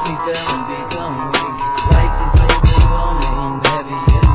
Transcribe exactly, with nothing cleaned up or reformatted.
me feel and become weak. Life is overwhelming, heavy.